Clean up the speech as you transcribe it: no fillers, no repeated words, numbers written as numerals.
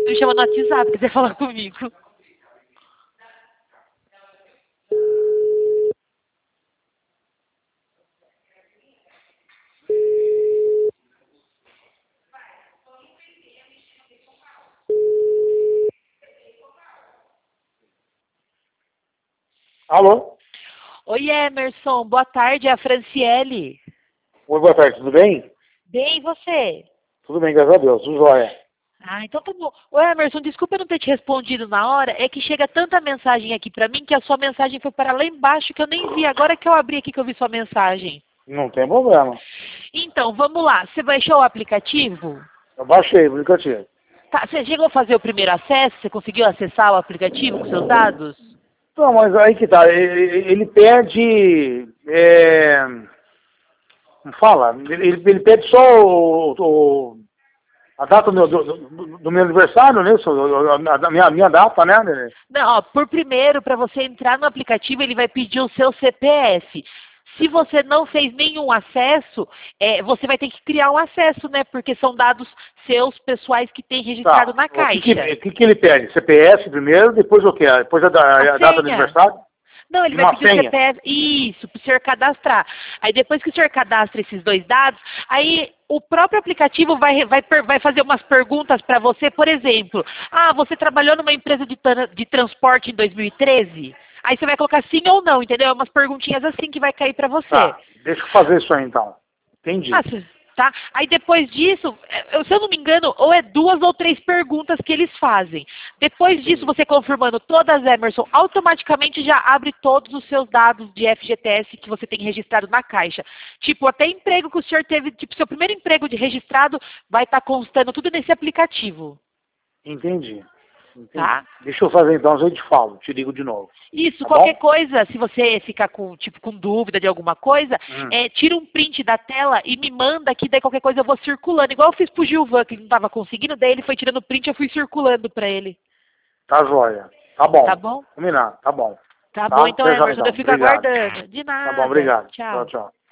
Me chama no WhatsApp, quiser falar comigo. Alô? Oi, Emerson. Boa tarde, é a Franciele. Oi, boa tarde, tudo bem? Bem, e você? Tudo bem, graças a Deus, tudo jóia. Ah, então tá bom. Ô, Emerson, desculpa eu não ter te respondido na hora. É que chega tanta mensagem aqui pra mim que a sua mensagem foi para lá embaixo que eu nem vi. Agora que eu abri aqui que eu vi sua mensagem. Não tem problema. Então, vamos lá. Você baixou o aplicativo? Eu baixei o aplicativo. Tá, você chegou a fazer o primeiro acesso? Você conseguiu acessar o aplicativo com seus dados? Não, mas aí que tá, ele pede, como fala, ele pede só a data do meu aniversário, né? A minha data, né? Não, ó, por primeiro, para você entrar no aplicativo, ele vai pedir o seu CPF. Se você não fez nenhum acesso, você vai ter que criar um acesso, né? Porque são dados seus pessoais que tem registrado Tá. na O Caixa. que ele pede? CPF primeiro, depois o quê? Depois a A data do senha. aniversário? Não, ele E vai uma pedir o senha? CPF, isso, para o senhor cadastrar. Aí depois que o senhor cadastra esses dois dados, aí o próprio aplicativo vai fazer umas perguntas para você, por exemplo, você trabalhou numa empresa de transporte em 2013? Aí você vai colocar sim ou não, entendeu? Umas perguntinhas assim que vai cair para você. Tá, deixa eu fazer isso aí então. Ah, Entendi. tá? Aí depois disso, se eu não me engano, ou é 2 ou 3 perguntas que eles fazem. Depois disso, Entendi. você confirmando todas, Emerson, automaticamente já abre todos os seus dados de FGTS que você tem registrado na Caixa. Tipo, até emprego que o senhor teve, tipo, seu primeiro emprego de registrado vai estar constando tudo nesse aplicativo, Entendi. Entendi. tá? Deixa eu fazer então, eu te falo, te ligo de novo. Isso, Tá qualquer bom? coisa, se você ficar com, tipo, com dúvida de alguma coisa, Hum. tira um print da tela e me manda que daí qualquer coisa eu vou circulando. Igual eu fiz pro Gilvan, que ele não estava conseguindo, daí ele foi tirando print e eu fui circulando para ele. Tá jóia. Tá Tá bom. bom? Combinado, tá bom. Tá bom Tá? então, Até já Emerson, eu então. fico Obrigado. aguardando. De Tá bom, nada. obrigado. Tchau, Tchau. tchau.